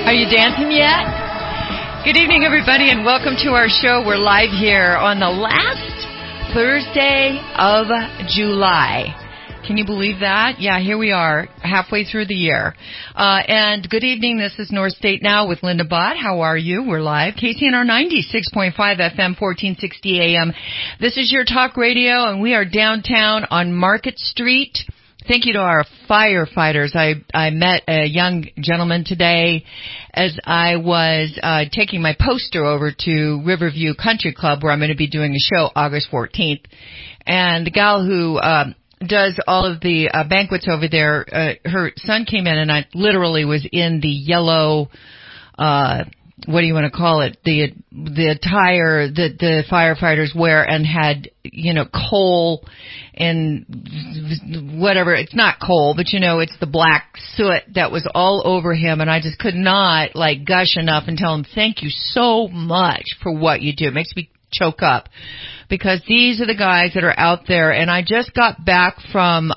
Are you dancing yet? Good evening, everybody, and welcome to our show. We're live here on the last Thursday of July. Can you believe that? Yeah, here we are, halfway through the year. And good evening, this is North State Now with Linda Bott. How are you? We're live. KCNR 96.5 FM, 1460 AM. This is your talk radio, and we are downtown on Market Street. Thank you to our firefighters. I met a young gentleman today as I was taking my poster over to Riverview Country Club, where I'm going to be doing a show August 14th. And the gal who does all of the banquets over there, her son came in, and I literally was in the yellow, what do you want to call it? The attire that the firefighters wear, and had, coal and whatever. It's not coal, but it's the black soot that was all over him, and I just could not gush enough and tell him thank you so much for what you do. It makes me choke up, because these are the guys that are out there. And I just got back from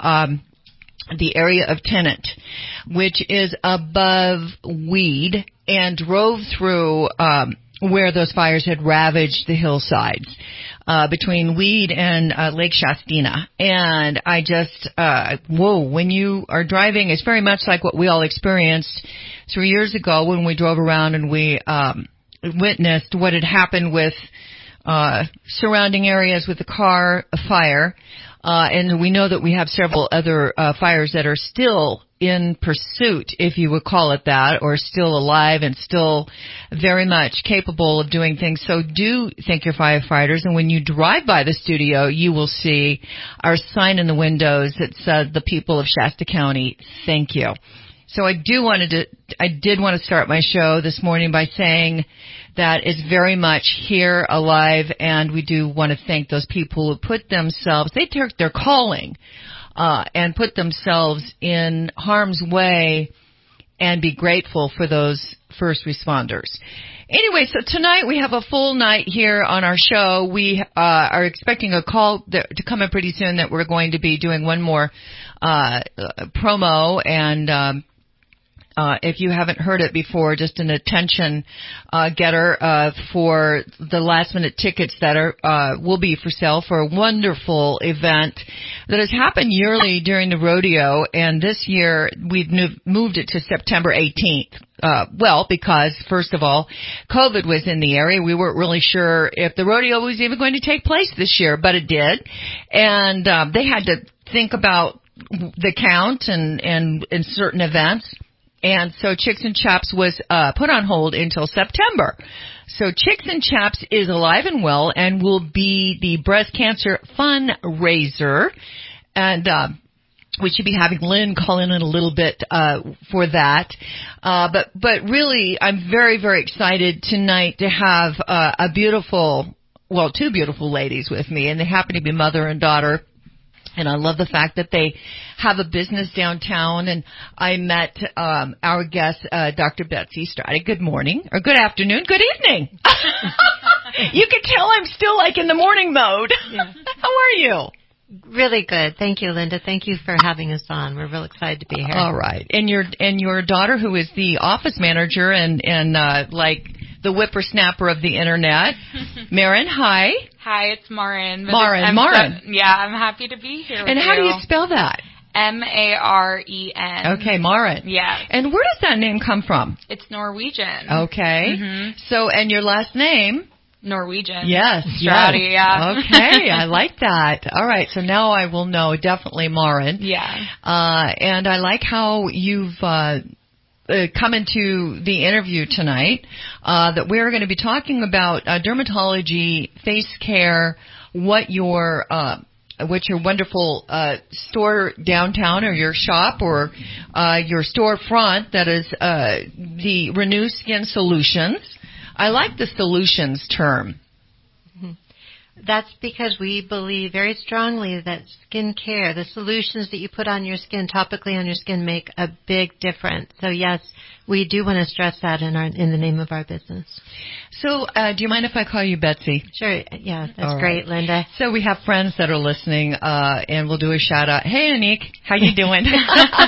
the area of Tennant, which is above Weed, and drove through where those fires had ravaged the hillsides between Weed and Lake Shastina. And I just, when you are driving, it's very much like what we all experienced 3 years ago when we drove around and we witnessed what had happened with surrounding areas with the car fire. And we know that we have several other fires that are still in pursuit, if you would call it that, or still alive and still very much capable of doing things. So do thank your firefighters. And when you drive by the studio, you will see our sign in the windows that said, "The people of Shasta County, thank you." So I did want to start my show this morning by saying that it's very much here, alive, and we do want to thank those people who put themselves, they took their calling, and put themselves in harm's way, and be grateful for those first responders. Anyway, so tonight we have a full night here on our show. We are expecting a call to come in pretty soon that we're going to be doing one more promo, and if you haven't heard it before, just an attention getter for the last minute tickets that will be for sale for a wonderful event that has happened yearly during the rodeo, and this year we've moved it to September 18th. Because first of all, COVID was in the area. We weren't really sure if the rodeo was even going to take place this year, but it did, and they had to think about the count and certain events. And so Chicks and Chaps was put on hold until September. So Chicks and Chaps is alive and well and will be the breast cancer fundraiser. And we should be having Lynn call in a little bit for that. But really, I'm very, very excited tonight to have two beautiful ladies with me, and they happen to be mother and daughter. And I love the fact that they have a business downtown. And I met our guest, Dr. Betsy Strada. Good morning, or good afternoon, good evening. You can tell I'm still in the morning mode. Yeah. How are you? Really good. Thank you, Linda. Thank you for having us on. We're real excited to be here. All right. And your daughter, who is the office manager and the whippersnapper of the internet, Marin. Hi. Hi, it's Marin. Marin. I'm happy to be here. And how do you spell that? Maren. Okay, Marin. Yeah. And where does that name come from? It's Norwegian. Okay. Mm-hmm. So, and your last name? Norwegian. Yes. Strada, yeah. Okay, I like that. All right, so now I will know definitely Marin. Yeah. And I like how you've come into the interview tonight, that we're going to be talking about dermatology, face care, what your wonderful store downtown, or your shop, or your storefront, that is the Renew Skin Solutions. I like the solutions term. that's because we believe very strongly that skin care, the solutions that you put on your skin, topically on your skin, make a big difference. So yes, we do want to stress that in the name of our business. So, do you mind if I call you Betsy? Sure. Yeah, that's All great, right. Linda. So we have friends that are listening, and we'll do a shout out. Hey, Anik, how you doing? And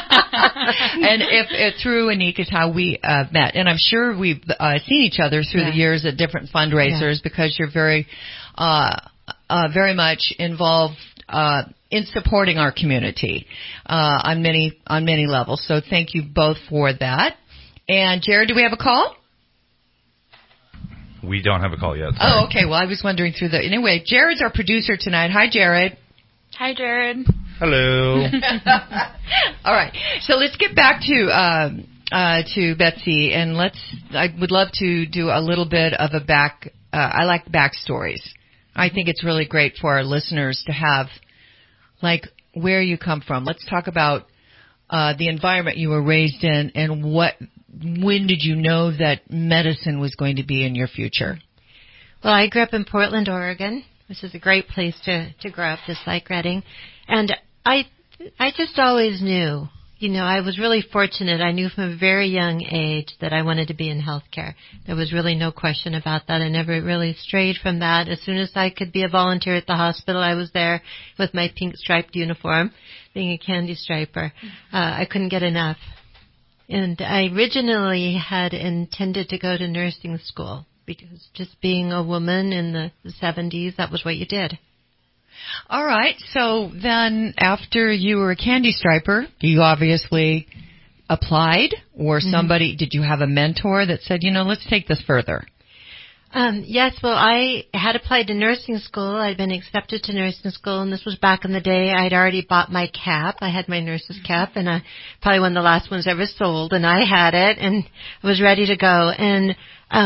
if through Anik is how we met, and I'm sure we've seen each other through the years at different fundraisers because you're very much involved in supporting our community on many levels. So thank you both for that. And Jared, do we have a call? We don't have a call yet. Sorry. Oh, okay. Well, I was wondering anyway, Jared's our producer tonight. Hi, Jared. Hi, Jared. Hello. All right. So let's get back to Betsy, and I would love to do a little bit of I like backstories. I think it's really great for our listeners to have, like, where you come from. Let's talk about the environment you were raised in, and when did you know that medicine was going to be in your future? Well, I grew up in Portland, Oregon, which is a great place to grow up, just like Redding. And I just always knew, I was really fortunate. I knew from a very young age that I wanted to be in healthcare. There was really no question about that. I never really strayed from that. As soon as I could be a volunteer at the hospital, I was there with my pink striped uniform, being a candy striper. I couldn't get enough. And I originally had intended to go to nursing school because just being a woman in the 70s, that was what you did. All right. So then after you were a candy striper, you obviously applied, or did you have a mentor that said, let's take this further? Yes, well, I had applied to nursing school. I'd been accepted to nursing school, and this was back in the day. I'd already bought my cap. I had my nurse's cap, and probably one of the last ones ever sold, and I had it, and I was ready to go. And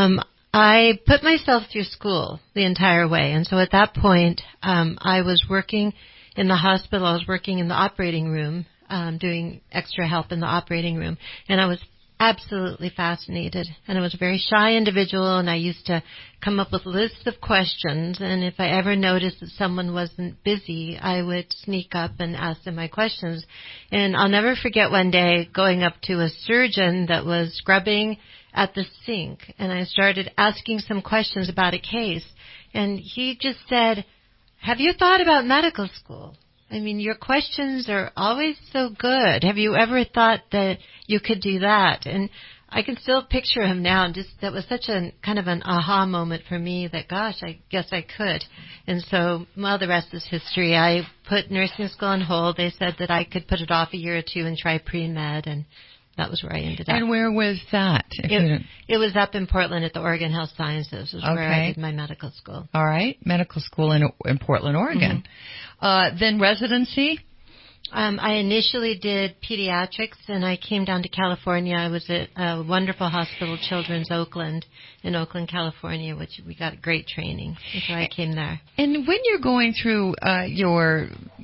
I put myself through school the entire way, and so at that point, I was working in the hospital. I was working in the operating room, doing extra help in the operating room, and I was absolutely fascinated. And I was a very shy individual, and I used to come up with lists of questions, and if I ever noticed that someone wasn't busy, I would sneak up and ask them my questions. And I'll never forget one day going up to a surgeon that was scrubbing at the sink, and I started asking some questions about a case, and he just said, "Have you thought about medical school? I mean, your questions are always so good. Have you ever thought that you could do that?" And I can still picture him now. And that was such a kind of an aha moment for me that, gosh, I guess I could. And so, the rest is history. I put nursing school on hold. They said that I could put it off a year or two and try pre-med, and that was where I ended up. And where was that? It was up in Portland at the Oregon Health Sciences. It was where I did my medical school. All right. Medical school in Portland, Oregon. Then residency? I initially did pediatrics, and I came down to California. I was at a wonderful hospital, Children's Oakland, in Oakland, California, which we got great training. And so I came there. And when you're going through your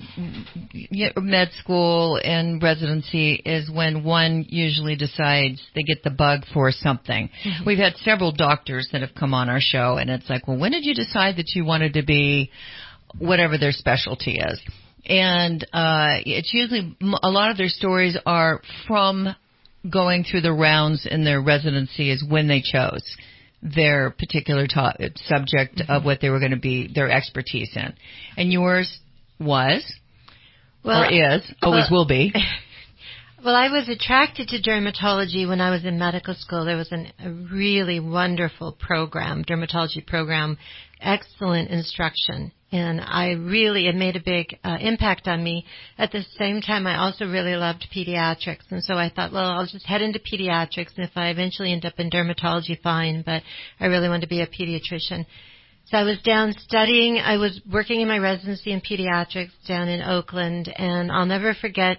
med school and residency is when one usually decides they get the bug for something. We've had several doctors that have come on our show, and it's like, well, when did you decide that you wanted to be whatever their specialty is? And it's usually a lot of their stories are from going through the rounds in their residency is when they chose their particular subject of what they were going to be their expertise in. And yours was, or is, always will be. Well, I was attracted to dermatology when I was in medical school. There was a really wonderful program, dermatology program, excellent instruction. And it made a big impact on me. At the same time, I also really loved pediatrics. And so I thought, well, I'll just head into pediatrics. And if I eventually end up in dermatology, fine. But I really wanted to be a pediatrician. So I was down studying. I was working in my residency in pediatrics down in Oakland. And I'll never forget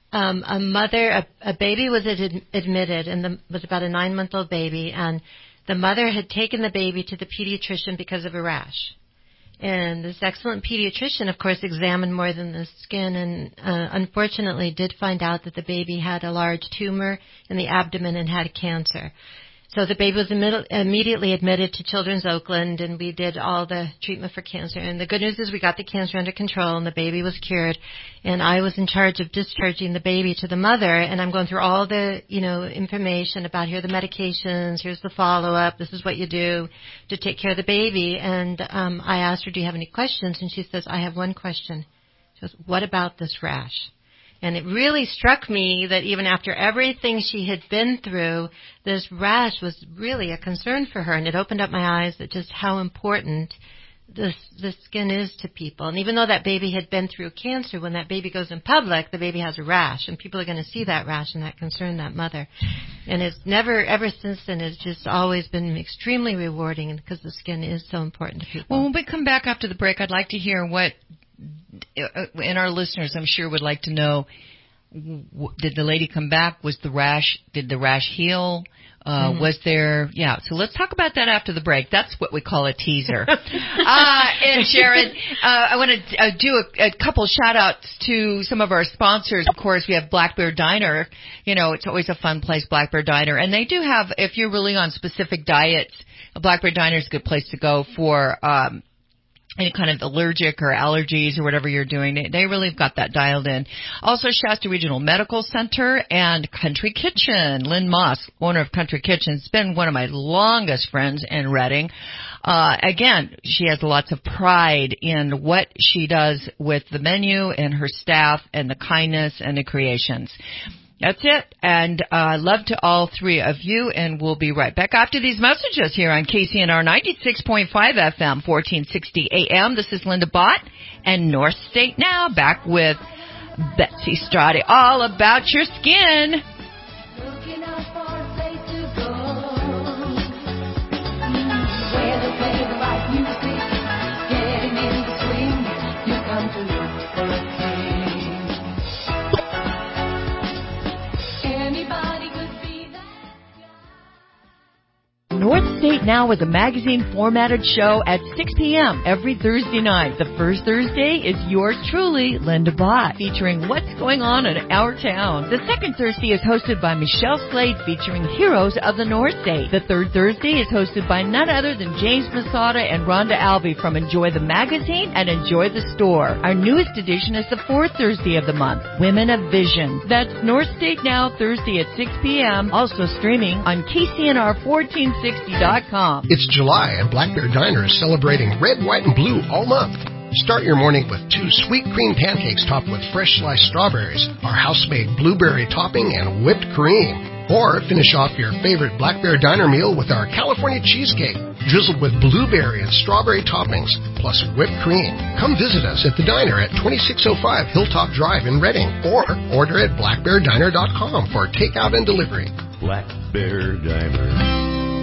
a baby was admitted, and was about a 9-month-old baby. And the mother had taken the baby to the pediatrician because of a rash. And this excellent pediatrician, of course, examined more than the skin and unfortunately did find out that the baby had a large tumor in the abdomen and had cancer. So the baby was immediately admitted to Children's Oakland, and we did all the treatment for cancer. And the good news is we got the cancer under control, and the baby was cured. And I was in charge of discharging the baby to the mother, and I'm going through all the, information about here are the medications, here's the follow-up, this is what you do to take care of the baby. And I asked her, do you have any questions? And she says, I have one question. She goes, what about this rash? And it really struck me that even after everything she had been through, this rash was really a concern for her. And it opened up my eyes at just how important the skin is to people. And even though that baby had been through cancer, when that baby goes in public, the baby has a rash. And people are going to see that rash and that concern that mother. And it's ever since then, it's just always been extremely rewarding because the skin is so important to people. Well, when we come back after the break, I'd like to hear what... And our listeners, I'm sure, would like to know, did the lady come back? Did the rash heal? Was there, so let's talk about that after the break. That's what we call a teaser. And Sharon, I want to do a couple shout outs to some of our sponsors. Of course, we have Black Bear Diner. It's always a fun place, Black Bear Diner. And they do have, if you're really on specific diets, Black Bear Diner is a good place to go for, any kind of allergic or allergies or whatever you're doing. They really have got that dialed in. Also, Shasta Regional Medical Center and Country Kitchen. Lynn Moss, owner of Country Kitchen, has been one of my longest friends in Redding. Again, she has lots of pride in what she does with the menu and her staff and the kindness and the creations. That's it. And love to all three of you, and we'll be right back after these messages here on KCNR 96.5 FM, 1460 AM. This is Linda Bott and North State Now, back with Betsy Strati, all about your skin. Looking out for a place to go, where they play the right music, getting in the swing, you come to look for a thing. Anybody could be that guy. North State Now is a magazine formatted show at 6 p.m. every Thursday night. The first Thursday is yours truly, Linda Bott, featuring what's going on in our town. The second Thursday is hosted by Michelle Slade, featuring heroes of the North State. The third Thursday is hosted by none other than James Masada and Rhonda Albee from Enjoy the Magazine and Enjoy the Store. Our newest edition is the fourth Thursday of the month, Women of Vision. That's North State Now, Thursday at 6 p.m., also streaming on KCNR1460.com. It's July, and Black Bear Diner is celebrating red, white, and blue all month. Start your morning with 2 sweet cream pancakes topped with fresh sliced strawberries, our house-made blueberry topping, and whipped cream. Or finish off your favorite Black Bear Diner meal with our California cheesecake, drizzled with blueberry and strawberry toppings, plus whipped cream. Come visit us at the diner at 2605 Hilltop Drive in Redding, or order at blackbeardiner.com for takeout and delivery. Black Bear Diner.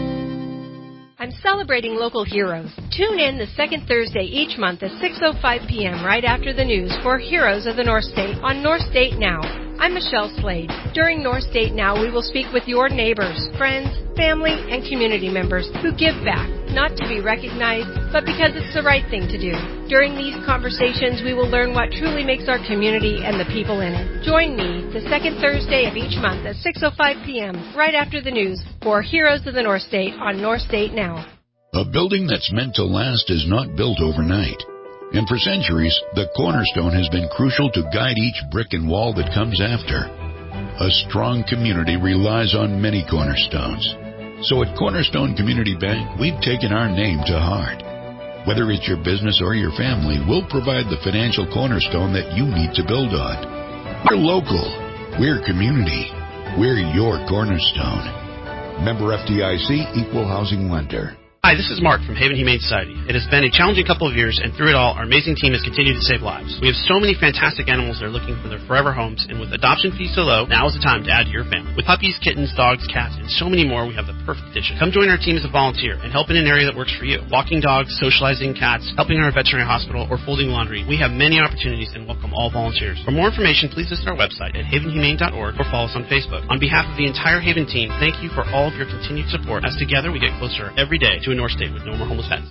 I'm celebrating local heroes. Tune in the second Thursday each month at 6:05 p.m. right after the news for Heroes of the North State on North State Now. I'm Michelle Slade. During North State Now, we will speak with your neighbors, friends, family, and community members who give back, not to be recognized, but because it's the right thing to do. During these conversations, we will learn what truly makes our community and the people in it. Join me the second Thursday of each month at 6:05 p.m. right after the news for Heroes of the North State on North State Now. A building that's meant to last is not built overnight. And for centuries, the cornerstone has been crucial to guide each brick and wall that comes after. A strong community relies on many cornerstones. So at Cornerstone Community Bank, we've taken our name to heart. Whether it's your business or your family, we'll provide the financial cornerstone that you need to build on. We're local. We're community. We're your cornerstone. Member FDIC, Equal Housing Lender. Hi, this is Mark from Haven Humane Society. It has been a challenging couple of years, and through it all, our amazing team has continued to save lives. We have so many fantastic animals that are looking for their forever homes, and with adoption fees so low, now is the time to add to your family. With puppies, kittens, dogs, cats, and so many more, we have the perfect addition. Come join our team as a volunteer and help in an area that works for you. Walking dogs, socializing cats, helping in our veterinary hospital, or folding laundry. We have many opportunities and welcome all volunteers. For more information, please visit our website at havenhumane.org or follow us on Facebook. On behalf of the entire Haven team, thank you for all of your continued support, as together we get closer every day to a North State with no more homeless pets.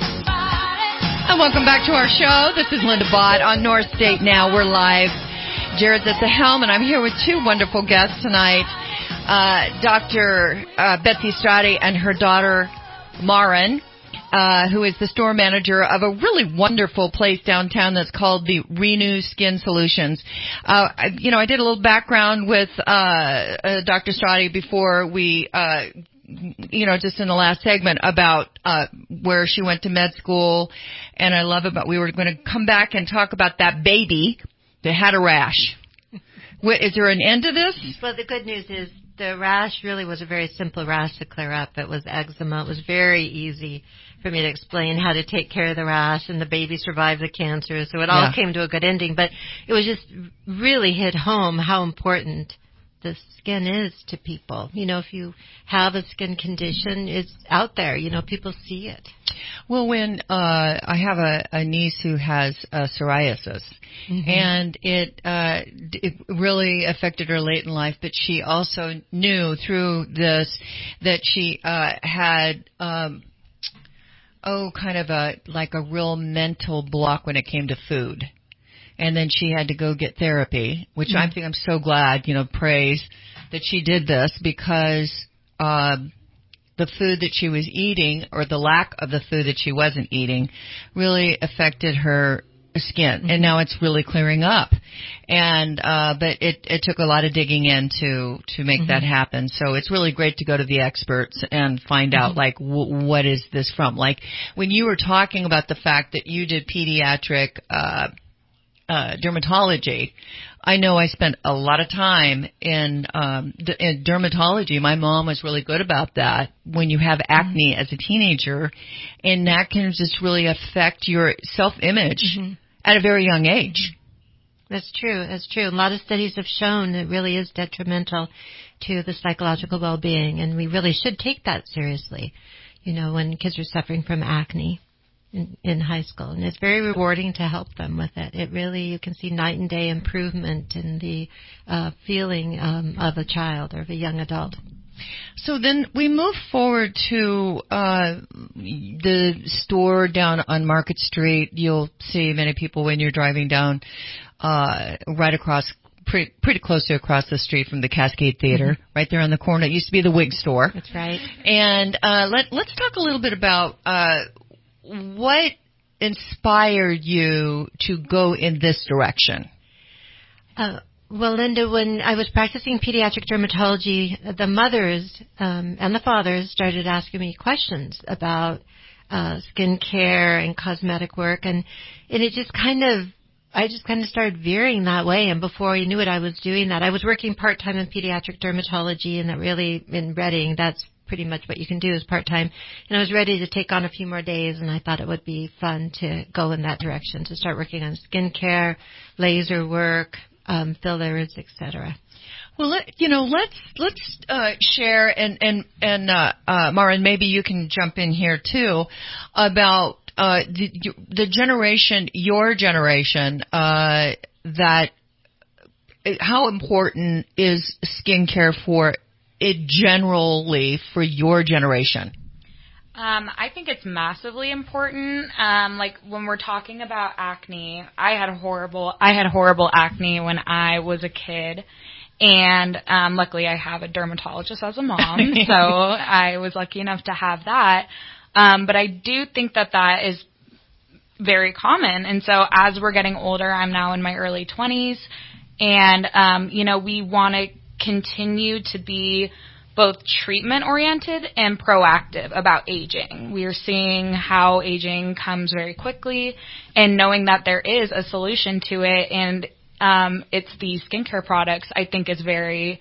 And welcome back to our show. This is Linda Bott on North State Now. We're live Jared's at the helm, and I'm here with two wonderful guests tonight, Dr. Betsy Strati and her daughter, Maren, who is the store manager of a really wonderful place downtown that's called the Renew Skin Solutions. I did a little background with Dr. Strati before we just in the last segment about where she went to med school, and I love about we were going to come back and talk about that baby that had a rash. Is there an end to this? Well, the good news is the rash really was a very simple rash to clear up. It was eczema. It was very easy for me to explain how to take care of the rash, and the baby survived the cancer, so it all came to a good ending. But it was just really hit home how important the skin is to people. If you have a skin condition, it's out there. People see it. Well, when I have a niece who has psoriasis, and it really affected her late in life, but she also knew through this that she had kind of a real mental block when it came to food. And then she had to go get therapy, which I think I'm so glad, praise that she did this, because the food that she was eating, or the lack of the food that she wasn't eating, really affected her skin. And now it's really clearing up. And but it took a lot of digging in to make that happen. So it's really great to go to the experts and find out what is this from. Like when you were talking about the fact that you did pediatric dermatology, I know I spent a lot of time in dermatology. My mom was really good about that. When you have acne as a teenager, and that can just really affect your self-image at a very young age. That's true. That's true. A lot of studies have shown it really is detrimental to the psychological well-being, and we really should take that seriously, when kids are suffering from acne in high school. And it's very rewarding to help them with it. It really, you can see night and day improvement in the feeling of a child or of a young adult. So then we move forward to the store down on Market Street. You'll see many people when you're driving down right across, pretty close to across the street from the Cascade Theater, right there on the corner. It used to be the wig store. That's right. And let's talk a little bit about what inspired you to go in this direction? Well, Linda, when I was practicing pediatric dermatology, the mothers and the fathers started asking me questions about skin care and cosmetic work, and it just I just kind of started veering that way. And before I knew it, I was doing that. I was working part-time in pediatric dermatology, and that really in Reading, that's pretty much what you can do is part-time. And I was ready to take on a few more days, and I thought it would be fun to go in that direction, to start working on skincare, laser work, fillers, etc. Well, let's share, and Maren, maybe you can jump in here too, about the generation, your generation, that how important is skincare for it generally for your generation? I think it's massively important. Like when we're talking about acne, I had horrible acne when I was a kid. And luckily I have a dermatologist as a mom, so I was lucky enough to have that. But I do think that is very common. And so as we're getting older, I'm now in my early 20s, and we want to continue to be both treatment-oriented and proactive about aging. We are seeing how aging comes very quickly, and knowing that there is a solution to it, and it's the skincare products, I think is very,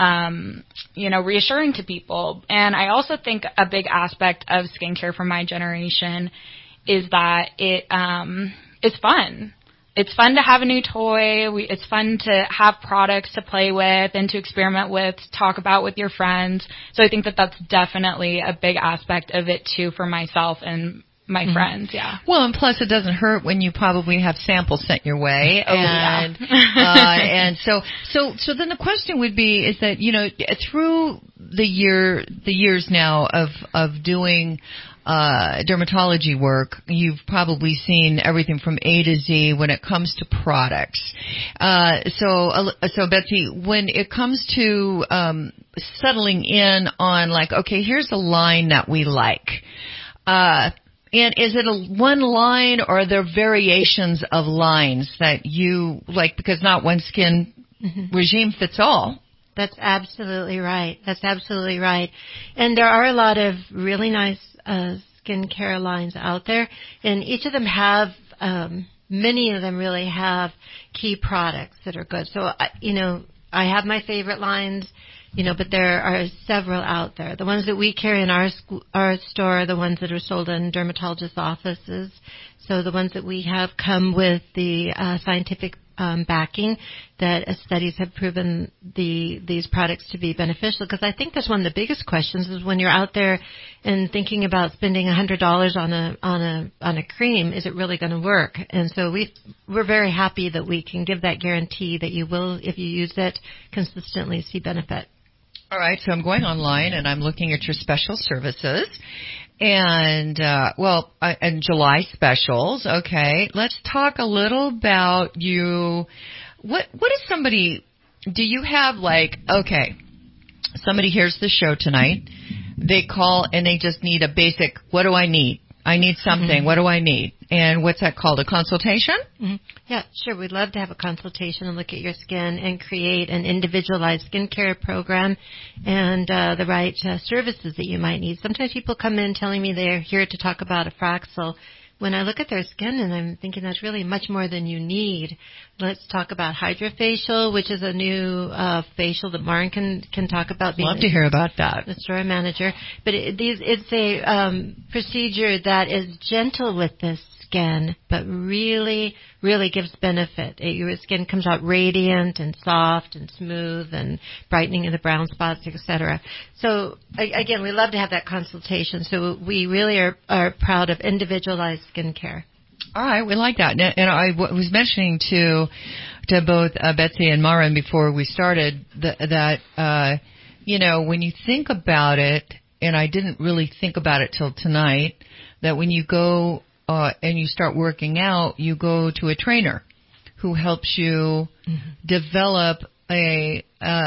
reassuring to people. And I also think a big aspect of skincare for my generation is that it's fun. It's fun to have a new toy. It's fun to have products to play with and to experiment with, to talk about with your friends. So I think that's definitely a big aspect of it too for myself and my friends, yeah. Well, and plus it doesn't hurt when you probably have samples sent your way. Oh, and yeah. and so then the question would be is that, through the years now of doing dermatology work, you've probably seen everything from A to Z when it comes to products. So Betsy, when it comes to settling in on like, okay, here's a line that we like. And is it one line, or are there variations of lines that you like? Because not one skin regime fits all. That's absolutely right. And there are a lot of really nice skincare lines out there, and each of them have, many of them really have key products that are good. So, I have my favorite lines, but there are several out there. The ones that we carry in our store are the ones that are sold in dermatologist offices. So the ones that we have come with the scientific backing that studies have proven these products to be beneficial. Because I think that's one of the biggest questions is when you're out there and thinking about spending $100 on a cream, is it really going to work? And so we're very happy that we can give that guarantee that you will, if you use it, consistently see benefit. All right, so I'm going online and I'm looking at your special services. And, and July specials. Okay. Let's talk a little about you. What is somebody, do you have okay, somebody hears the show tonight. They call and they just need a basic, what do I need? I need something. What do I need? And what's that called? A consultation? Yeah, sure. We'd love to have a consultation and look at your skin and create an individualized skincare program and the right services that you might need. Sometimes people come in telling me they're here to talk about a Fraxel. When I look at their skin and I'm thinking that's really much more than you need. Let's talk about HydraFacial, which is a new facial that Maren can talk about. Love to hear about that. The store manager. But it's a procedure that is gentle with the skin, but really, really gives benefit. Your skin comes out radiant and soft and smooth and brightening of the brown spots, etc. So, again, we love to have that consultation. So we really are proud of individualized skincare. All right, we like that. And I was mentioning to both Betsy and Maren before we started that when you think about it, and I didn't really think about it till tonight, that when you go and you start working out, you go to a trainer who helps you develop a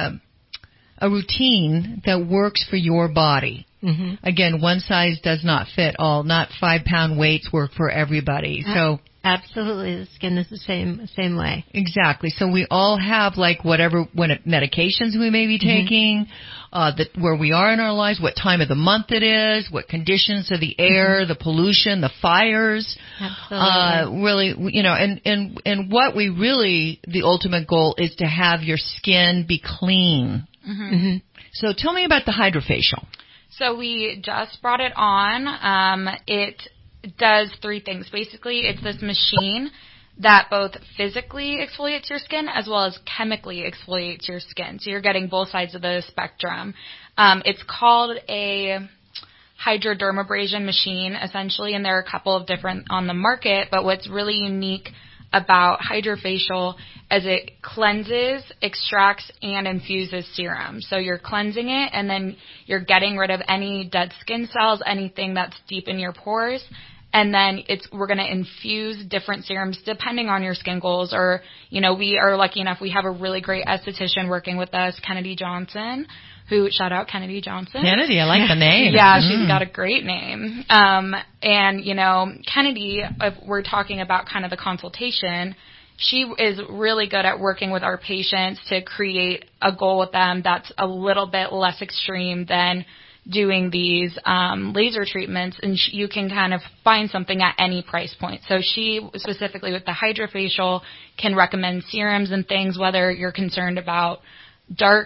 routine that works for your body. Again, one size does not fit all. Not 5-pound weights work for everybody. So absolutely, the skin is the same way. Exactly. So we all have whatever medications we may be taking, where we are in our lives, what time of the month it is, what conditions of the air, the pollution, the fires. Absolutely. Really, and what we really, the ultimate goal is to have your skin be clean. So tell me about the HydraFacial. So we just brought it on. It does 3 things. Basically, it's this machine that both physically exfoliates your skin as well as chemically exfoliates your skin. So you're getting both sides of the spectrum. It's called a hydrodermabrasion machine, essentially, and there are a couple of different on the market. But what's really unique about HydraFacial is it cleanses, extracts, and infuses serum. So you're cleansing it, and then you're getting rid of any dead skin cells, anything that's deep in your pores. And then we're going to infuse different serums depending on your skin goals. Or, we are lucky enough, we have a really great esthetician working with us, Kennedy Johnson, shout out Kennedy Johnson. Kennedy, I like the name. Yeah, she's got a great name. And, Kennedy, if we're talking about kind of the consultation, she is really good at working with our patients to create a goal with them that's a little bit less extreme than doing these laser treatments, and you can kind of find something at any price point. So she, specifically with the HydraFacial, can recommend serums and things, whether you're concerned about dark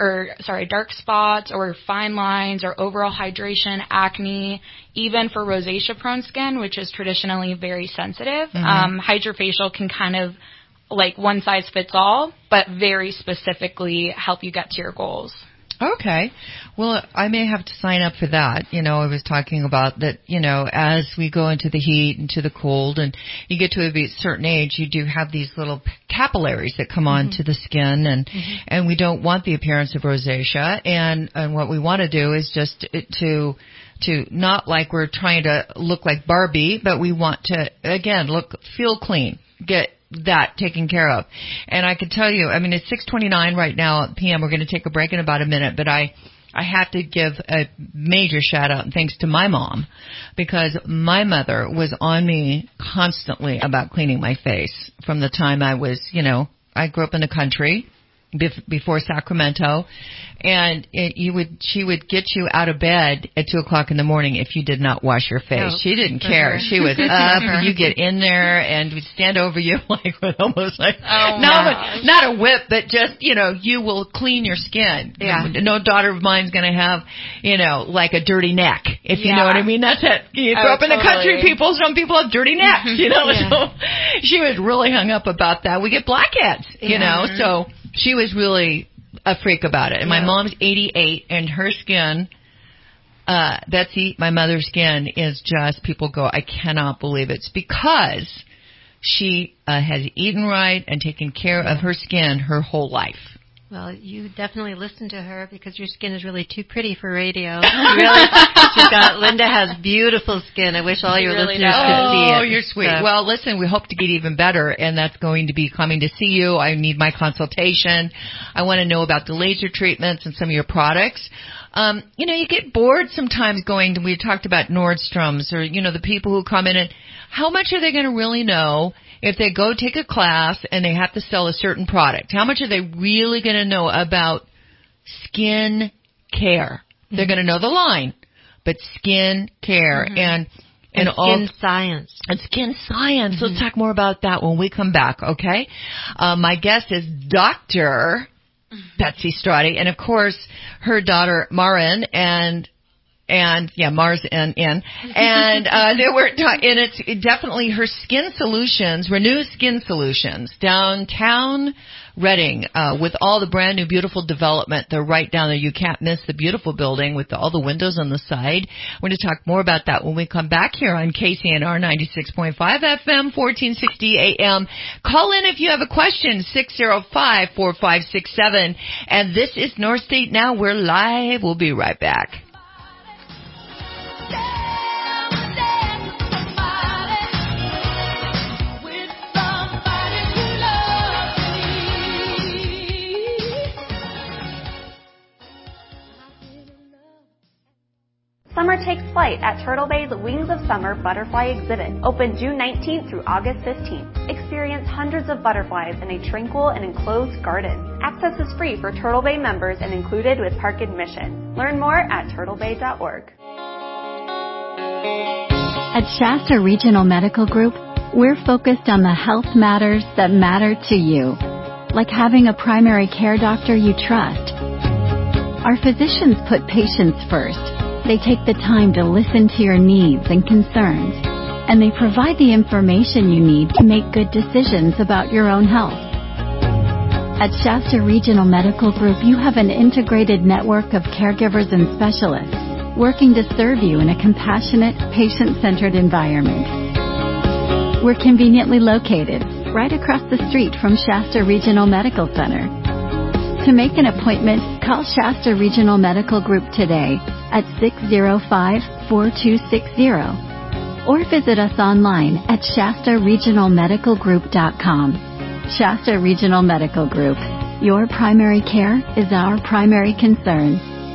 spots or fine lines or overall hydration, acne, even for rosacea-prone skin, which is traditionally very sensitive. HydraFacial can kind of one size fits all, but very specifically help you get to your goals. Okay. Well, I may have to sign up for that. I was talking about that, as we go into the heat, into the cold, and you get to a certain age, you do have these little capillaries that come on to the skin, and we don't want the appearance of rosacea. And what we want to do is just to not like we're trying to look like Barbie, but we want to, again, feel clean, get that taken care of. And I can tell you, I mean, it's 6:29 right now p.m. We're going to take a break in about a minute, but I have to give a major shout out and thanks to my mom, because my mother was on me constantly about cleaning my face from the time I was, I grew up in the country before Sacramento, and she would get you out of bed at 2:00 in the morning if you did not wash your face. She didn't care. She was up, and you get in there, and we'd stand over you like with almost like not a whip, but just you will clean your skin. Yeah. No daughter of mine's going to have like a dirty neck, if you know what I mean. That's it. You grew up in the country. Some people have dirty necks. So she was really hung up about that. We get blackheads, so. She was really a freak about it. And my mom's 88, and her skin, Betsy, my mother's skin, is just, people go, I cannot believe it. It's because she has eaten right and taken care of her skin her whole life. Well, you definitely listen to her because your skin is really too pretty for radio. Linda has beautiful skin. I wish all your listeners could see it. Oh, you're sweet. Well, listen, we hope to get even better, and that's going to be coming to see you. I need my consultation. I want to know about the laser treatments and some of your products. You get bored sometimes going to, we talked about Nordstrom's or, the people who come in, and how much are they going to really know if they go take a class and they have to sell a certain product? How much are they really going to know about skin care? They're going to know the line, but skin care and skin science. And skin science. Let's talk more about that when we come back, okay? My guest is Dr. Betsy Strati, and of course her daughter Marin, and Mars and they were and it's definitely her Skin Solutions, Renew Skin Solutions, downtown Reading, with all the brand new beautiful development. They're right down there. You can't miss the beautiful building with all the windows on the side. We're going to talk more about that when we come back here on KCNR 96.5 FM, 1460 AM. Call in if you have a question, 605-4567. And this is North State Now. We're live. We'll be right back. Summer takes flight at Turtle Bay's Wings of Summer Butterfly Exhibit, open June 19th through August 15th. Experience hundreds of butterflies in a tranquil and enclosed garden. Access is free for Turtle Bay members and included with park admission. Learn more at turtlebay.org. At Shasta Regional Medical Group, we're focused on the health matters that matter to you, like having a primary care doctor you trust. Our physicians put patients first. They take the time to listen to your needs and concerns, and they provide the information you need to make good decisions about your own health. At Shasta Regional Medical Group, you have an integrated network of caregivers and specialists working to serve you in a compassionate, patient-centered environment. We're conveniently located right across the street from Shasta Regional Medical Center. To make an appointment, call Shasta Regional Medical Group today at 605-4260 or visit us online at shastaregionalmedicalgroup.com. Shasta Regional Medical Group. Your primary care is our primary concern.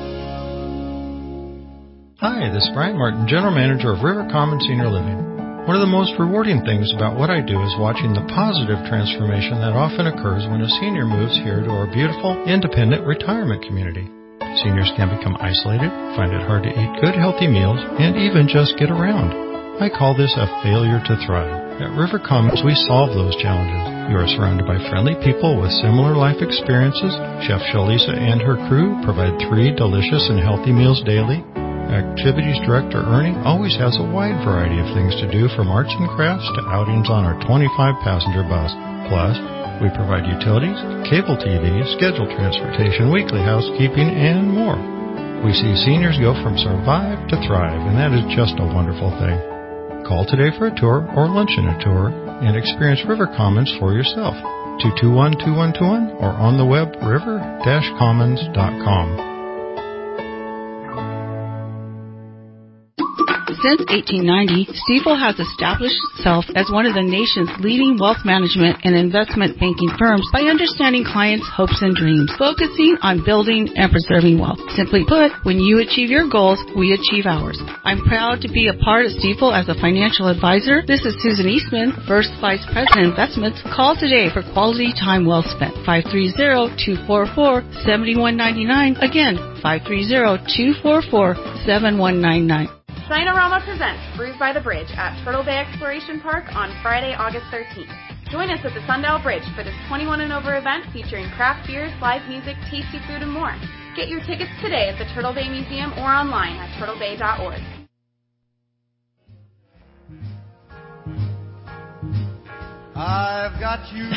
Hi, this is Brian Martin, General Manager of River Common Senior Living. One of the most rewarding things about what I do is watching the positive transformation that often occurs when a senior moves here to our beautiful, independent retirement community. Seniors can become isolated, find it hard to eat good, healthy meals, and even just get around. I call this a failure to thrive. At River Commons, we solve those challenges. You are surrounded by friendly people with similar life experiences. Chef Shalisa and her crew provide 3 delicious and healthy meals daily. Activities Director Ernie always has a wide variety of things to do, from arts and crafts to outings on our 25-passenger bus. Plus, we provide utilities, cable TV, scheduled transportation, weekly housekeeping, and more. We see seniors go from survive to thrive, and that is just a wonderful thing. Call today for a tour or lunch and a tour and experience River Commons for yourself. 221-2121 or on the web river-commons.com. Since 1890, Stifel has established itself as one of the nation's leading wealth management and investment banking firms by understanding clients' hopes and dreams, focusing on building and preserving wealth. Simply put, when you achieve your goals, we achieve ours. I'm proud to be a part of Stifel as a financial advisor. This is Susan Eastman, First Vice President Investments. Call today for quality time well spent. 530-244-7199. Again, 530-244-7199. Sinorama presents Brews by the Bridge at Turtle Bay Exploration Park on Friday, August 13th. Join us at the Sundial Bridge for this 21 and over event featuring craft beers, live music, tasty food, and more. Get your tickets today at the Turtle Bay Museum or online at turtlebay.org. I've got you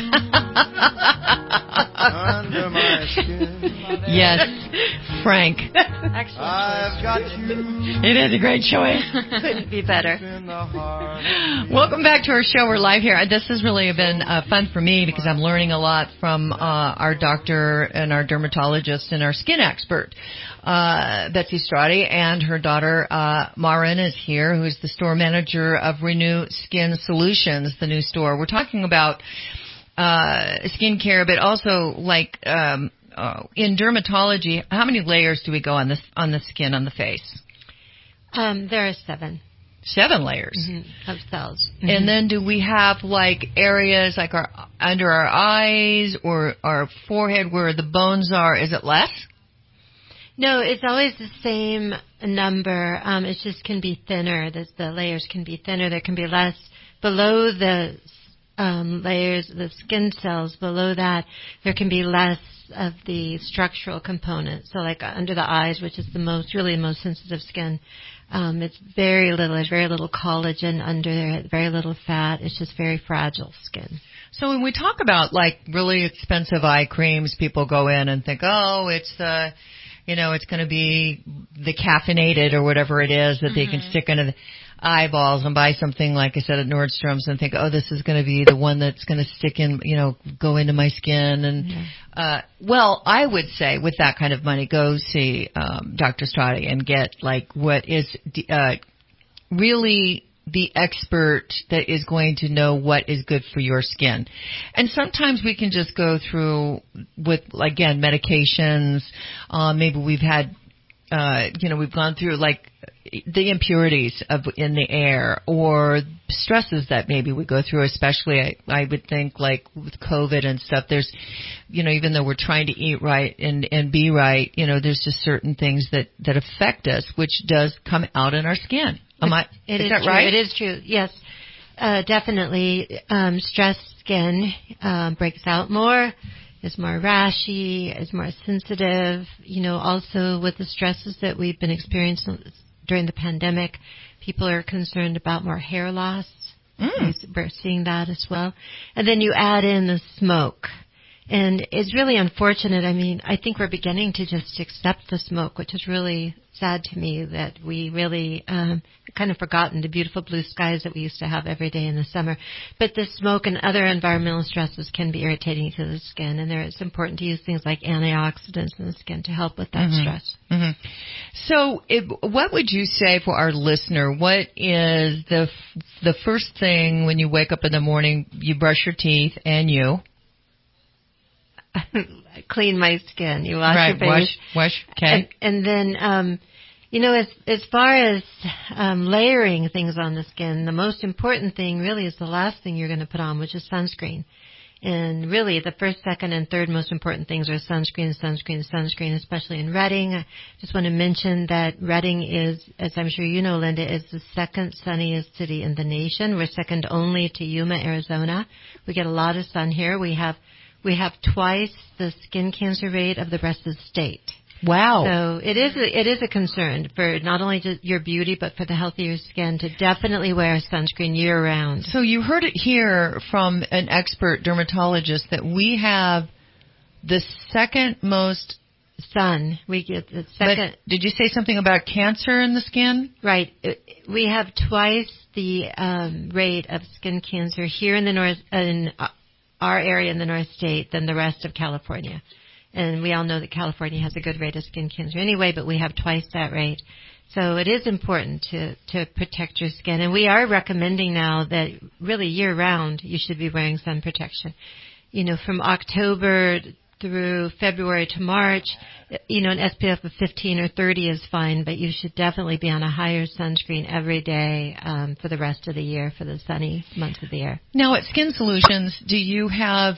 under my skin. Yes, Frank. Excellent I've got you. It is a great choice. Couldn't be better. Welcome back to our show. We're live here. This has really been fun for me because I'm learning a lot from our doctor and our dermatologist and our skin expert. Betsy Strati and her daughter, Marin, is here, who is the store manager of Renew Skin Solutions, the new store. We're talking about skincare, but also like in dermatology, how many layers do we go on the skin, on the face? There are 7. 7 layers of cells. And then do we have like areas like under our eyes or our forehead where the bones are? Is it less? No, it's always the same number. It just can be thinner. The layers can be thinner. There can be less below the layers, the skin cells. Below that, there can be less of the structural component. So, like under the eyes, which is the most sensitive skin, it's very little. There's very little collagen under there. Very little fat. It's just very fragile skin. So when we talk about like really expensive eye creams, people go in and think, oh, it's it's going to be the caffeinated or whatever it is that they can stick under the eyeballs and buy something, like I said, at Nordstrom's and think, oh, this is going to be the one that's going to stick in, go into my skin. And, well, I would say with that kind of money, go see Dr. Strati and get like what is really the expert that is going to know what is good for your skin. And sometimes we can just go through with, again, medications. Maybe we've had, we've gone through like the impurities in the air or stresses that maybe we go through, especially I would think like with COVID and stuff, there's, even though we're trying to eat right and be right, there's just certain things that affect us, which does come out in our skin. Is that right? It is true. Yes, definitely. Stressed skin breaks out more, is more rashy, is more sensitive. Also with the stresses that we've been experiencing during the pandemic, people are concerned about more hair loss. We're seeing that as well. And then you add in the smoke. And it's really unfortunate. I mean, I think we're beginning to just accept the smoke, which is really sad to me that we really kind of forgotten the beautiful blue skies that we used to have every day in the summer. But the smoke and other environmental stresses can be irritating to the skin, and it's important to use things like antioxidants in the skin to help with that stress. So what would you say for our listener? What is the first thing when you wake up in the morning, you brush your teeth and you... clean my skin. You wash your face. Wash. Okay. And then, as far as layering things on the skin, the most important thing really is the last thing you're going to put on, which is sunscreen. And really, the first, second, and third most important things are sunscreen, especially in Redding. I just want to mention that Redding is, as I'm sure you know, Linda, is the second sunniest city in the nation. We're second only to Yuma, Arizona. We get a lot of sun here. We have twice the skin cancer rate of the rest of the state. Wow. So it is a concern for not only just your beauty, but for the healthier skin to definitely wear sunscreen year round. So you heard it here from an expert dermatologist that we have the second most sun. We get the second. But did you say something about cancer in the skin? Right. We have twice the rate of skin cancer here in the our area in the North State than the rest of California. And we all know that California has a good rate of skin cancer anyway, but we have twice that rate. So it is important to protect your skin. And we are recommending now that really year-round you should be wearing sun protection. You know, from October through February to March, you know, an SPF of 15 or 30 is fine, but you should definitely be on a higher sunscreen every day for the rest of the year, for the sunny months of the year. Now, at Skin Solutions, do you have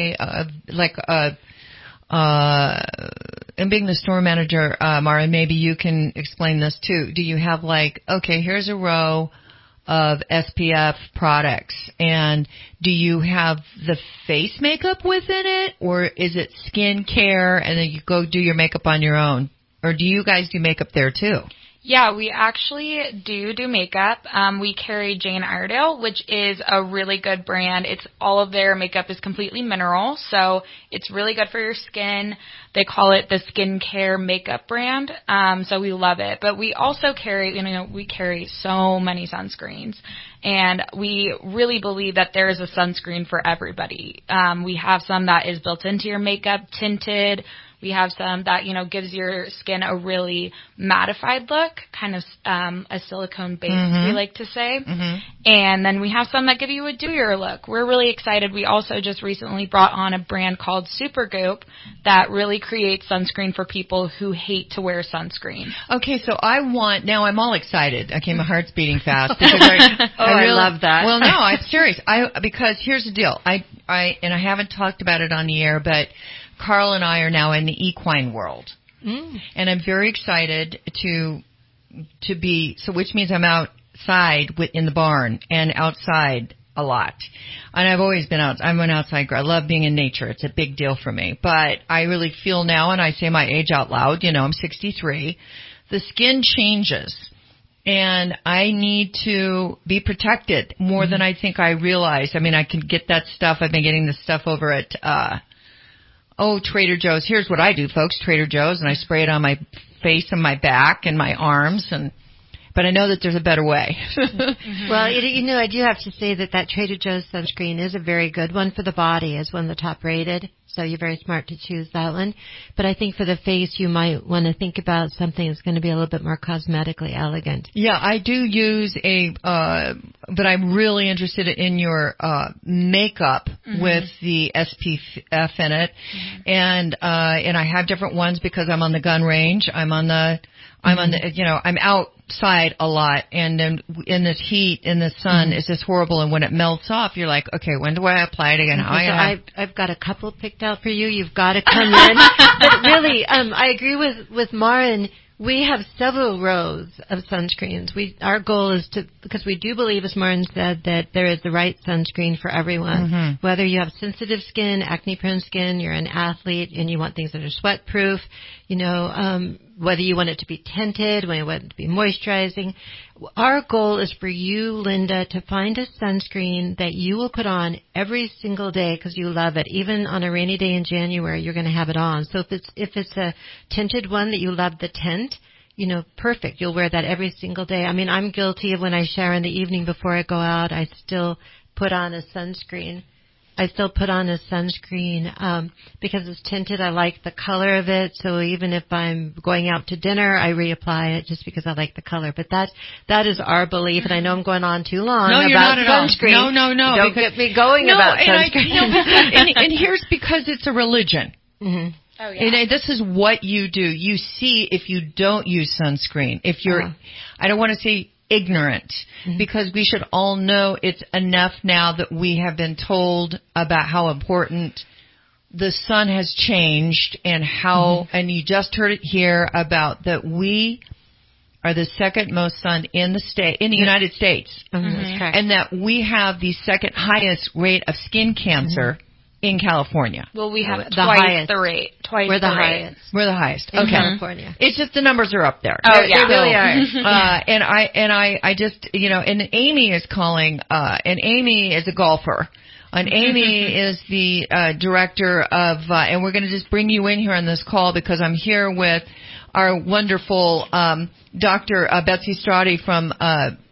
and being the store manager, Mara, maybe you can explain this too. Do you have okay, here's a row of SPF products, and do you have the face makeup within it, or is it skin care and then you go do your makeup on your own? Or do you guys do makeup there too? Yeah, we actually do makeup. We carry Jane Iredale, which is a really good brand. It's all of their makeup is completely mineral, so it's really good for your skin. They call it the skincare makeup brand, so we love it. But we also carry, we carry so many sunscreens, and we really believe that there is a sunscreen for everybody. We have some that is built into your makeup, tinted. We have some that, gives your skin a really mattified look, kind of a silicone base, we like to say. And then we have some that give you a dewier look. We're really excited. We also just recently brought on a brand called Supergoop that really creates sunscreen for people who hate to wear sunscreen. Okay, so now I'm all excited. Okay, my heart's beating fast. Because I love that. Well, no, I'm serious. Because here's the deal. I haven't talked about it on the air, but Carl and I are now in the equine world. And I'm very excited to be, which means I'm outside in the barn and outside a lot. And I've always been I'm an outside girl. I love being in nature. It's a big deal for me. But I really feel now, and I say my age out loud, I'm 63, the skin changes. And I need to be protected more than I think I realize. I mean, I can get that stuff. I've been getting this stuff over at, Trader Joe's. Here's what I do, folks, Trader Joe's, and I spray it on my face and my back and my arms, but I know that there's a better way. Well, I do have to say that Trader Joe's sunscreen is a very good one for the body. It's one of the top rated, so you're very smart to choose that one. But I think for the face, you might want to think about something that's going to be a little bit more cosmetically elegant. Yeah, I do use but I'm really interested in your makeup with the SPF in it, and I have different ones because I'm on the gun range. I'm outside a lot, and then in this heat, in the sun, it's just horrible. And when it melts off, you're like, okay, when do I apply it again? I've got a couple picked out for you. You've got to come in. But really, I agree with Marin. We have several rows of sunscreens. Our goal is because we do believe, as Marin said, that there is the right sunscreen for everyone. Whether you have sensitive skin, acne-prone skin, you're an athlete, and you want things that are sweat-proof, whether you want it to be tinted, whether you want it to be moisturizing. Our goal is for you, Linda, to find a sunscreen that you will put on every single day because you love it. Even on a rainy day in January, you're going to have it on. So if it's a tinted one that you love the tint, perfect. You'll wear that every single day. I mean, I'm guilty of when I shower in the evening before I go out, I still put on a sunscreen. Because it's tinted. I like the color of it. So even if I'm going out to dinner, I reapply it just because I like the color. But that is our belief. And I know I'm going on too long about sunscreen. No. Don't get me going about sunscreen. And here's because it's a religion. Oh, yeah. And this is what you do. You see if you don't use sunscreen. If you're, I don't want to say ignorant, because we should all know it's enough now that we have been told about how important the sun has changed and how, and you just heard it here about that we are the second most sun in the United States. That's correct. And that we have the second highest rate of skin cancer in California. Well, we have highest. the rate. We're the highest. We're the highest. In California. It's just the numbers are up there. Oh, yeah. They really are. And I just, and Amy is calling, and Amy is a golfer. And Amy is the director of, and we're going to just bring you in here on this call because I'm here with our wonderful Dr. Betsy Strati from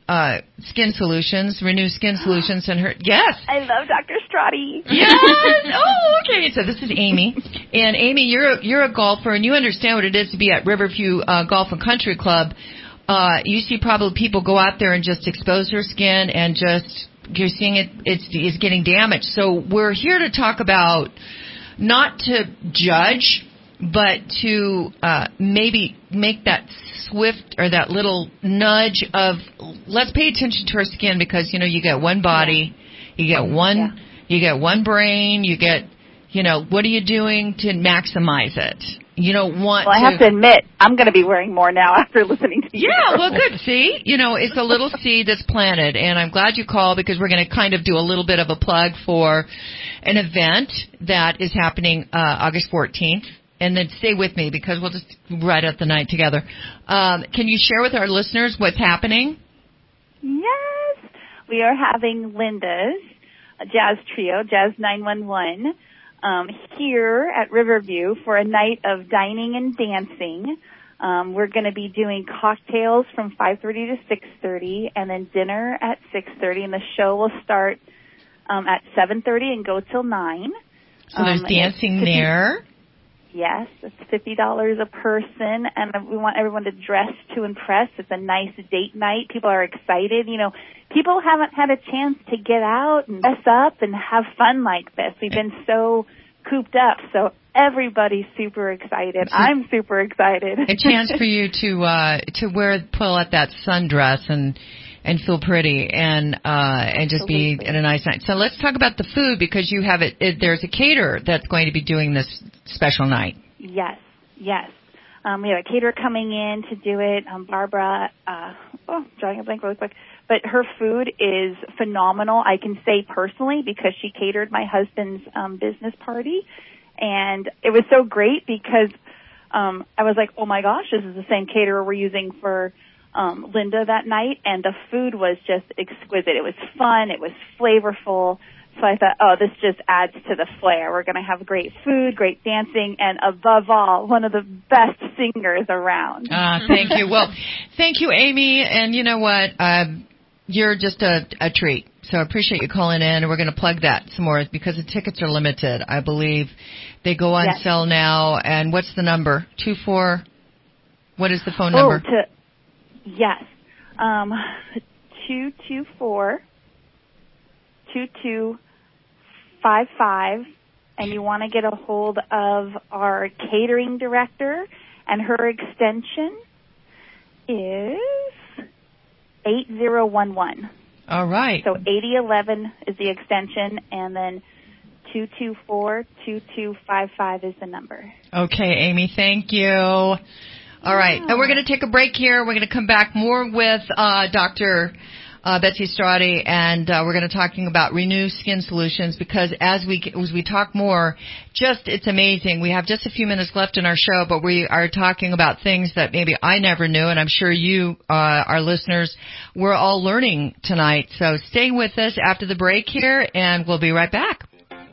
Skin Solutions, Renew Skin Solutions, and her. Yes. I love Dr. Strati. Yes. Oh, okay. So this is Amy, and Amy, you're a golfer, and you understand what it is to be at Riverview Golf and Country Club. You see probably people go out there and just expose their skin, and just you're seeing it's getting damaged. So we're here to talk about not to judge, but to maybe make that swift or that little nudge of let's pay attention to our skin, because you get one body, you get one brain, you get what are you doing to maximize it? You don't want I have to admit, I'm going to be wearing more now after listening to you. Yeah, well, good. See? It's a little seed that's planted, and I'm glad you called, because we're going to kind of do a little bit of a plug for an event that is happening August 14th. And then stay with me, because we'll just ride out the night together. Can you share with our listeners what's happening? Yes. We are having Linda's Jazz Trio, Jazz 911, here at Riverview for a night of dining and dancing. We're going to be doing cocktails from 5:30 to 6:30, and then dinner at 6:30, and the show will start at 7:30 and go till 9. So there's dancing there. Yes, it's $50 a person, and we want everyone to dress to impress. It's a nice date night. People are excited. People haven't had a chance to get out and dress up and have fun like this. We've been so cooped up, so everybody's super excited. I'm super excited. A chance for you to pull out that sundress and feel pretty and just be at a nice night. So let's talk about the food, because you have there's a caterer that's going to be doing this special night. Yes. We have a caterer coming in to do it. Barbara, drawing a blank really quick. But her food is phenomenal, I can say personally, because she catered my husband's business party. And it was so great because I was like, oh my gosh, this is the same caterer we're using for Linda that night, and the food was just exquisite. It was fun. It was flavorful. So I thought, this just adds to the flair. We're going to have great food, great dancing, and above all, one of the best singers around. Thank you. Well, thank you, Amy. And you know what? You're just a treat. So I appreciate you calling in, and we're going to plug that some more, because the tickets are limited. I believe they go on sale now. And what's the number? 24. What is the phone number? Yes. 224-2255, and you want to get a hold of our catering director, and her extension is 8011. All right. So 8011 is the extension, and then 224-2255 is the number. Okay, Amy, thank you. All right, and we're going to take a break here. We're going to come back more with Dr. Betsy Strati, and we're going to talking about Renew Skin Solutions, because as we talk more, it's amazing. We have just a few minutes left in our show, but we are talking about things that maybe I never knew, and I'm sure you, our listeners, we're all learning tonight. So stay with us after the break here, and we'll be right back.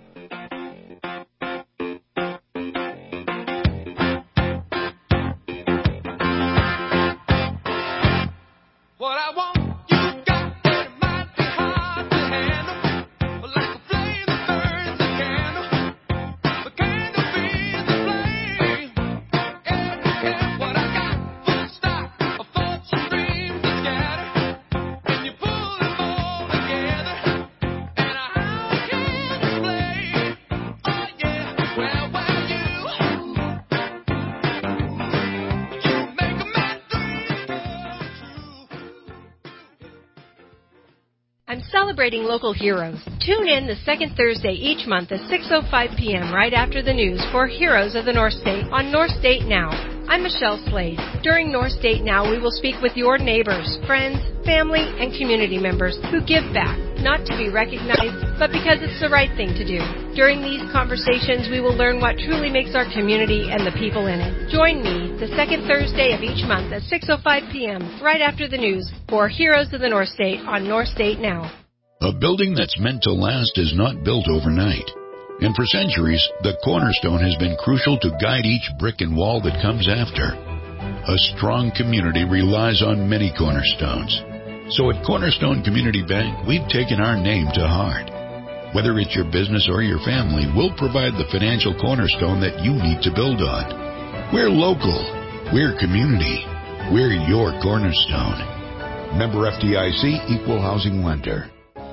Celebrating local heroes. Tune in the second Thursday each month at 6:05 p.m. right after the news for Heroes of the North State on North State Now. I'm Michelle Slade. During North State Now, we will speak with your neighbors, friends, family, and community members who give back, not to be recognized, but because it's the right thing to do. During these conversations, we will learn what truly makes our community and the people in it. Join me the second Thursday of each month at 6:05 p.m. right after the news for Heroes of the North State on North State Now. A building that's meant to last is not built overnight. And for centuries, the cornerstone has been crucial to guide each brick and wall that comes after. A strong community relies on many cornerstones. So at Cornerstone Community Bank, we've taken our name to heart. Whether it's your business or your family, we'll provide the financial cornerstone that you need to build on. We're local. We're community. We're your cornerstone. Member FDIC, Equal Housing Lender.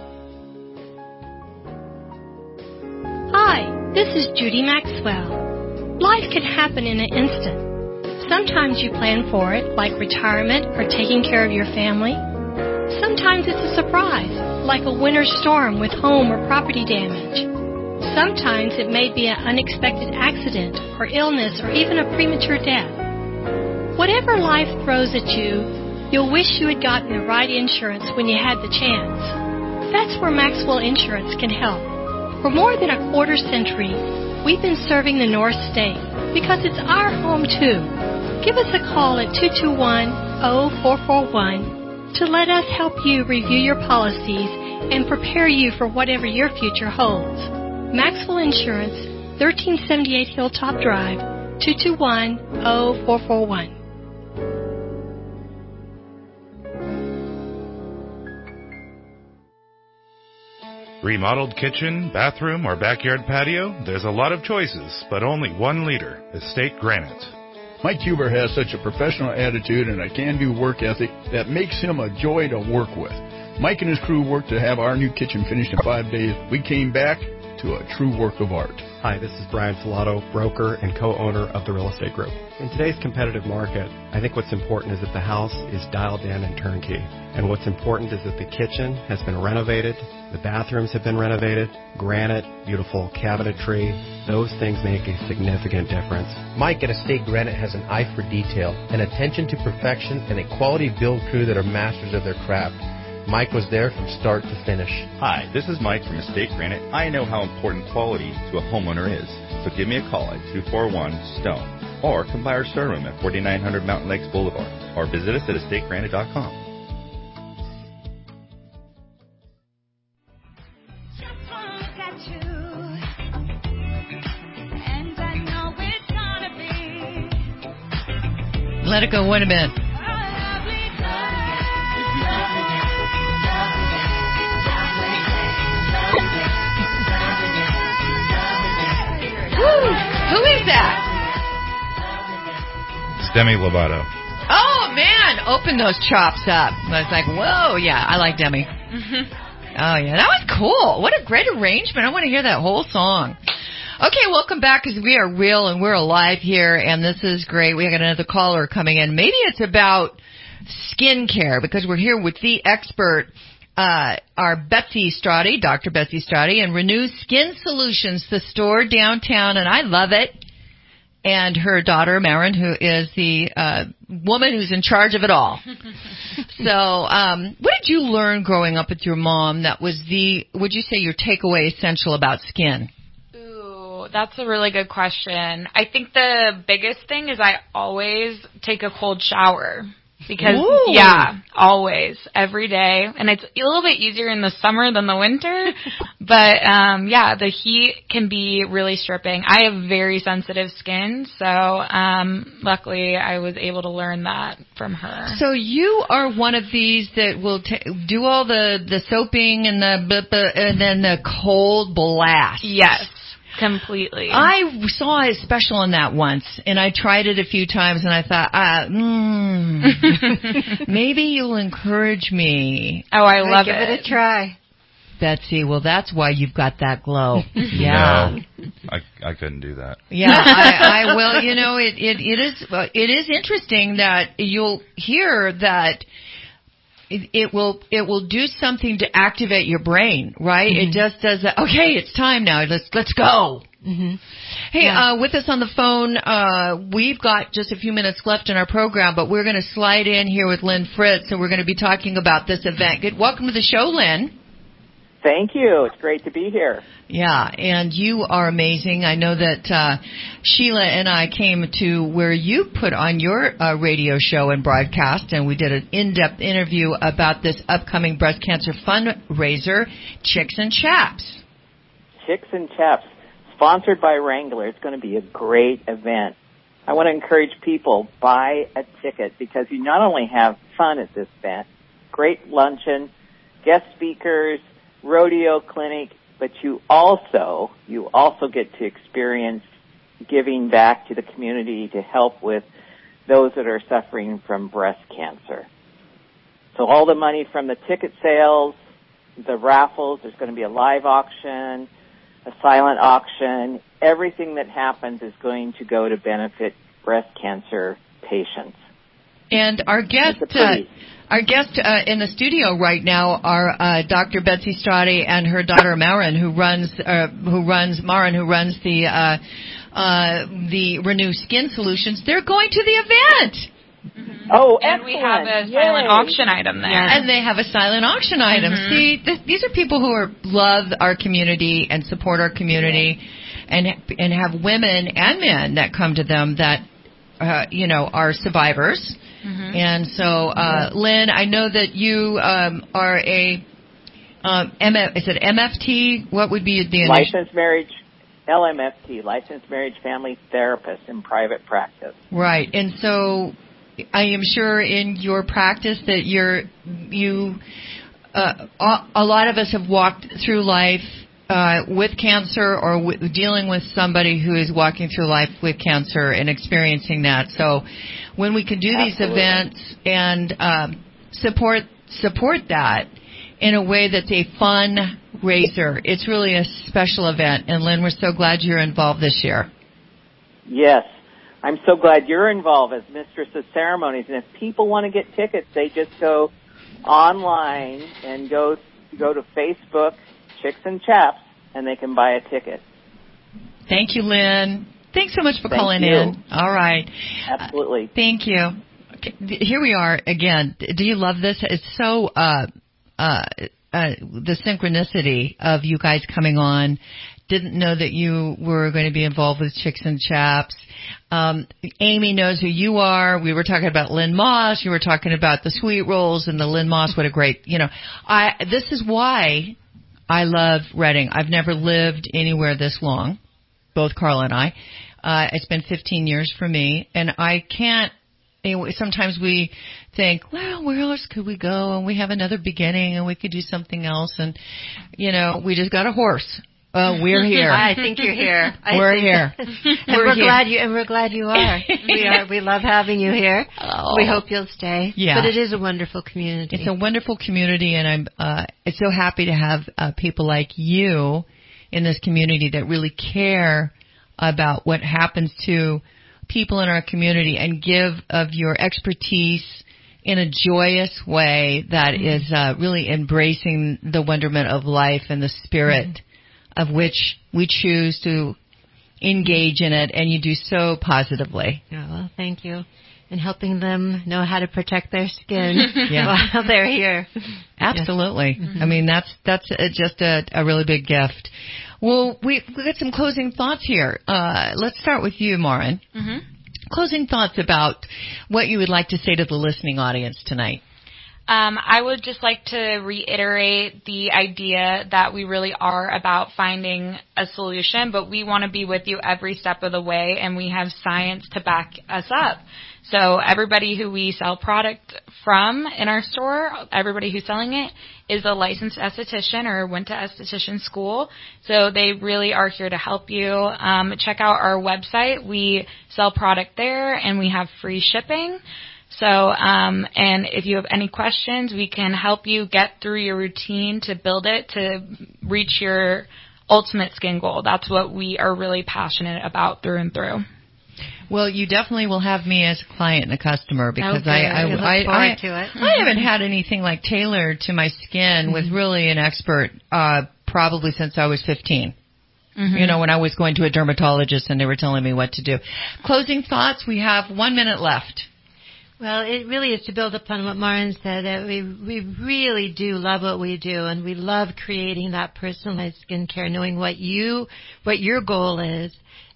Hi, this is Judy Maxwell. Life can happen in an instant. Sometimes you plan for it, like retirement or taking care of your family. Sometimes it's a surprise, like a winter storm with home or property damage. Sometimes it may be an unexpected accident or illness or even a premature death. Whatever life throws at you, you'll wish you had gotten the right insurance when you had the chance. That's where Maxwell Insurance can help. For more than a quarter century, we've been serving the North State because it's our home too. Give us a call at 221-0441 to let us help you review your policies and prepare you for whatever your future holds. Maxwell Insurance, 1378 Hilltop Drive, 221-0441. Remodeled kitchen, bathroom, or backyard patio? There's a lot of choices, but only one leader, Estate Granite. Mike Huber has such a professional attitude and a can-do work ethic that makes him a joy to work with. Mike and his crew worked to have our new kitchen finished in 5 days. We came back to a true work of art. Hi, this is Brian Filato, broker and co-owner of the Real Estate Group. In today's competitive market, I think what's important is that the house is dialed in and turnkey. And what's important is that the kitchen has been renovated, the bathrooms have been renovated, granite, beautiful cabinetry. Those things make a significant difference. Mike at Estate Granite has an eye for detail, an attention to perfection, and a quality build crew that are masters of their craft. Mike was there from start to finish. Hi, this is Mike from Estate Granite. I know how important quality to a homeowner is. So give me a call at 241-STONE or come by our showroom at 4900 Mountain Lakes Boulevard or visit us at estategranite.com. Let it go. Wait a minute. Who is that? It's Demi Lovato. Oh, man. Open those chops up. I was like, whoa, yeah, I like Demi. Oh, yeah, that was cool. What a great arrangement. I want to hear that whole song. Okay, welcome back because we are real and we're alive here, and this is great. We got another caller coming in. Maybe it's about skincare because we're here with the expert, our Betsy Strati, Dr. Betsy Strati, and Renew Skin Solutions, the store downtown, and I love it. And her daughter, Marin, who is the woman who's in charge of it all. So what did you learn growing up with your mom that was would you say, your takeaway essential about skin? Ooh, that's a really good question. I think the biggest thing is I always take a cold shower. Because, Ooh. Yeah, always, every day. And it's a little bit easier in the summer than the winter. But, yeah, the heat can be really stripping. I have very sensitive skin, so luckily I was able to learn that from her. So you are one of these that will do all the soaping and and then the cold blast. Yes. Completely. I saw a special on that once, and I tried it a few times, and I thought, maybe you'll encourage me. Oh, I love it. Give it a try. Betsy, well, that's why you've got that glow. Yeah. No, I couldn't do that. Yeah, I will. You know, it is interesting that you'll hear that it will do something to activate your brain, right? Mm-hmm. It just does that. Okay, it's time now. Let's go. Mm-hmm. Hey, yeah. With us on the phone, we've got just a few minutes left in our program, but we're going to slide in here with Lynn Fritz, and we're going to be talking about this event. Welcome to the show, Lynn. Thank you. It's great to be here. Yeah, and you are amazing. I know that Sheila and I came to where you put on your radio show and broadcast, and we did an in-depth interview about this upcoming breast cancer fundraiser, Chicks and Chaps. Chicks and Chaps, sponsored by Wrangler. It's going to be a great event. I want to encourage people, buy a ticket, because you not only have fun at this event, great luncheon, guest speakers, rodeo clinic, but you also get to experience giving back to the community to help with those that are suffering from breast cancer. So all the money from the ticket sales, the raffles, there's going to be a live auction, a silent auction. Everything that happens is going to go to benefit breast cancer patients. And our guest in the studio right now are Dr. Betsy Strati and her daughter Maren, who runs the Renew Skin Solutions. They're going to the event. Mm-hmm. Oh, and we have a silent auction item there. And they have a silent auction item. Mm-hmm. See, these are people who love our community and support our community, and have women and men that come to them that are survivors. Mm-hmm. And so, Lynn, I know that you are a is it MFT? What would be the licensed marriage? LMFT, licensed marriage family therapist in private practice. Right, and so I am sure in your practice that a lot of us have walked through life with cancer or dealing with somebody who is walking through life with cancer and experiencing that. So when we can do these events and support that in a way that's a fundraiser, it's really a special event. And Lynn, we're so glad you're involved this year. Yes. I'm so glad you're involved as Mistress of Ceremonies. And if people want to get tickets, they just go online and go to Facebook, Chicks and Chaps, and they can buy a ticket. Thank you, Lynn. Thanks so much for calling in. All right. Absolutely. Thank you. Okay, here we are again. Do you love this? It's so the synchronicity of you guys coming on. Didn't know that you were going to be involved with Chicks and Chaps. Amy knows who you are. We were talking about Lynn Moss. You were talking about the sweet rolls and the Lynn Moss. What a great, this is why I love Reading. I've never lived anywhere this long, both Carl and I. It's been 15 years for me, and I can't. Sometimes we think, well, where else could we go? And we have another beginning, and we could do something else. And we just got a horse. We're here. I think you're here. We're here. And we're glad you are. We are. We love having you here. Oh. We hope you'll stay. Yeah. But it is a wonderful community. It's a wonderful community, and I'm so happy to have people like you in this community that really care about what happens to people in our community and give of your expertise in a joyous way that is really embracing the wonderment of life and the spirit of which we choose to engage in it, and you do so positively. Oh, well, thank you. And helping them know how to protect their skin while they're here. Absolutely. Yes. Mm-hmm. I mean, that's just a really big gift. Well, we got some closing thoughts here. Let's start with you, Maren. Mm-hmm. Closing thoughts about what you would like to say to the listening audience tonight. I would just like to reiterate the idea that we really are about finding a solution, but we want to be with you every step of the way, and we have science to back us up. So everybody who we sell product from in our store, everybody who's selling it, is a licensed esthetician or went to esthetician school. So they really are here to help you. Check out our website. We sell product there, and we have free shipping. So, and if you have any questions, we can help you get through your routine to build it to reach your ultimate skin goal. That's what we are really passionate about through and through. Well, you definitely will have me as a client and a customer because I look forward to it. I haven't had anything like tailored to my skin with really an expert probably since I was 15. Mm-hmm. When I was going to a dermatologist and they were telling me what to do. Closing thoughts, we have 1 minute left. Well, it really is to build upon what Maren said, that we really do love what we do, and we love creating that personalized skincare, knowing what your goal is,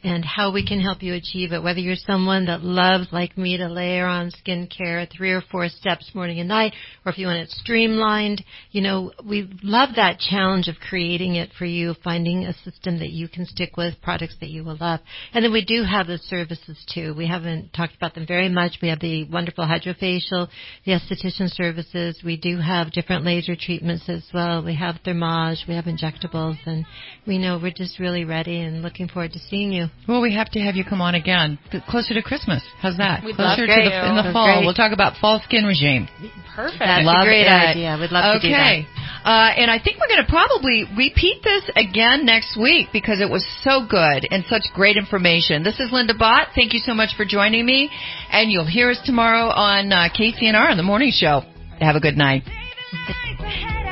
and how we can help you achieve it. Whether you're someone that loves, like me, to layer on skincare 3 or 4 steps morning and night, or if you want it streamlined, we love that challenge of creating it for you, finding a system that you can stick with, products that you will love. And then we do have the services too. We haven't talked about them very much. We have the wonderful hydrofacial, the esthetician services. We do have different laser treatments as well. We have thermage, we have injectables, and we know we're just really ready and looking forward to seeing you. Well, we have to have you come on again closer to Christmas. How's that? We'd Closer love to to. in the That's fall. great. We'll talk about fall skin regime. Perfect. That's Love a great it. idea. We'd love to do that. Okay. And I think we're going to probably repeat this again next week because it was so good and such great information. This is Linda Bott. Thank you so much for joining me. And you'll hear us tomorrow on KCNR on the morning show. Have a good night.